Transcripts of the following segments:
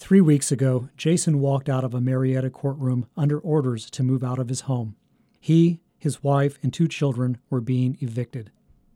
3 weeks ago, Jason walked out of a Marietta courtroom under orders to move out of his home. He, his wife, and 2 children were being evicted.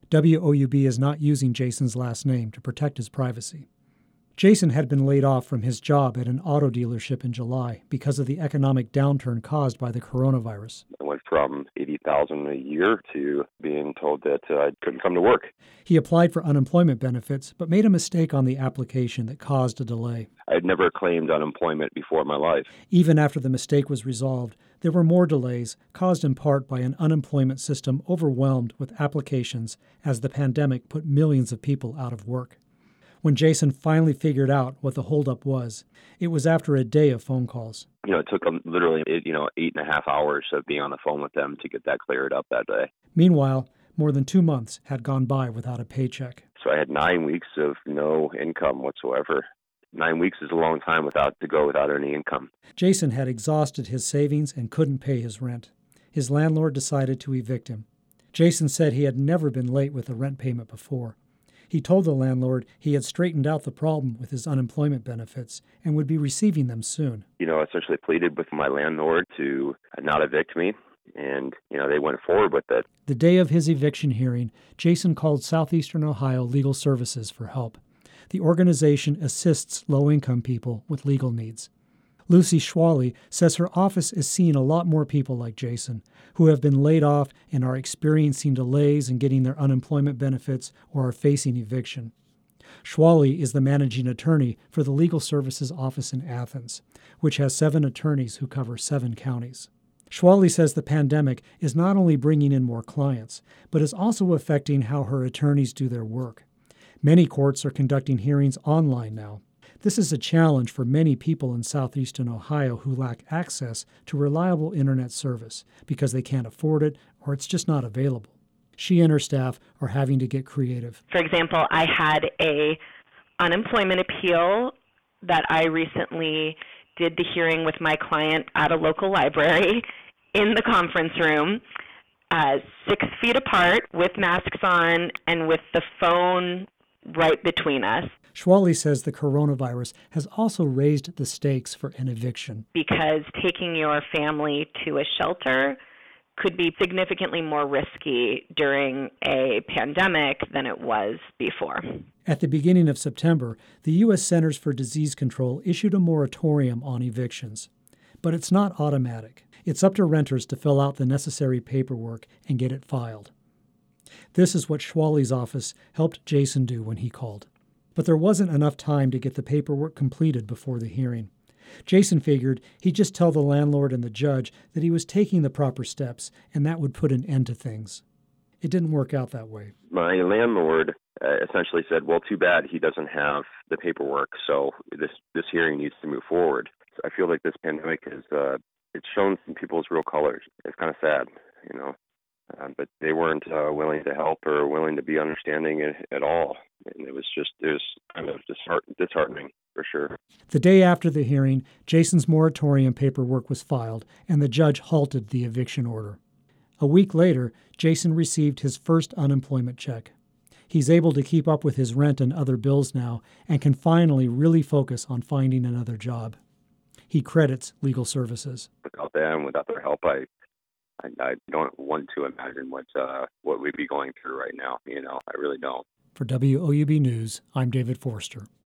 WOUB is not using Jason's last name to protect his privacy. Jason had been laid off from his job at an auto dealership in July because of the economic downturn caused by the coronavirus. I went from $80,000 a year to being told that I couldn't come to work. He applied for unemployment benefits, but made a mistake on the application that caused a delay. I had never claimed unemployment before in my life. Even after the mistake was resolved, there were more delays, caused in part by an unemployment system overwhelmed with applications as the pandemic put millions of people out of work. When Jason finally figured out what the holdup was, it was after a day of phone calls. It took them literally, 8.5 hours of being on the phone with them to get that cleared up that day. Meanwhile, more than 2 months had gone by without a paycheck. So I had 9 weeks of no income whatsoever. 9 weeks is a long time without any income. Jason had exhausted his savings and couldn't pay his rent. His landlord decided to evict him. Jason said he had never been late with a rent payment before. He told the landlord he had straightened out the problem with his unemployment benefits and would be receiving them soon. Essentially pleaded with my landlord to not evict me, and, they went forward with it. The day of his eviction hearing, Jason called Southeastern Ohio Legal Services for help. The organization assists low-income people with legal needs. Lucy Schwally says her office is seeing a lot more people like Jason who have been laid off and are experiencing delays in getting their unemployment benefits or are facing eviction. Schwally is the managing attorney for the Legal Services office in Athens, which has 7 attorneys who cover 7 counties. Schwally says the pandemic is not only bringing in more clients, but is also affecting how her attorneys do their work. Many courts are conducting hearings online now. This is a challenge for many people in southeastern Ohio who lack access to reliable internet service because they can't afford it or it's just not available. She and her staff are having to get creative. For example, I had an unemployment appeal that I recently did the hearing with my client at a local library in the conference room, 6 feet apart with masks on and with the phone right between us. Schwally says the coronavirus has also raised the stakes for an eviction. Because taking your family to a shelter could be significantly more risky during a pandemic than it was before. At the beginning of September, the U.S. Centers for Disease Control issued a moratorium on evictions. But it's not automatic. It's up to renters to fill out the necessary paperwork and get it filed. This is what Schwally's office helped Jason do when he called. But there wasn't enough time to get the paperwork completed before the hearing. Jason figured he'd just tell the landlord and the judge that he was taking the proper steps, and that would put an end to things. It didn't work out that way. My landlord essentially said, well, too bad he doesn't have the paperwork, so this hearing needs to move forward. I feel like this pandemic has it's shown some people's real colors. It's kind of sad, but they weren't willing to help or willing to be understanding at all. And it was kind of disheartening, for sure. The day after the hearing, Jason's moratorium paperwork was filed, and the judge halted the eviction order. A week later, Jason received his first unemployment check. He's able to keep up with his rent and other bills now and can finally really focus on finding another job. He credits Legal Services. Without them, without their help, I don't want to imagine what we'd be going through right now. I really don't. For WOUB News, I'm David Forster.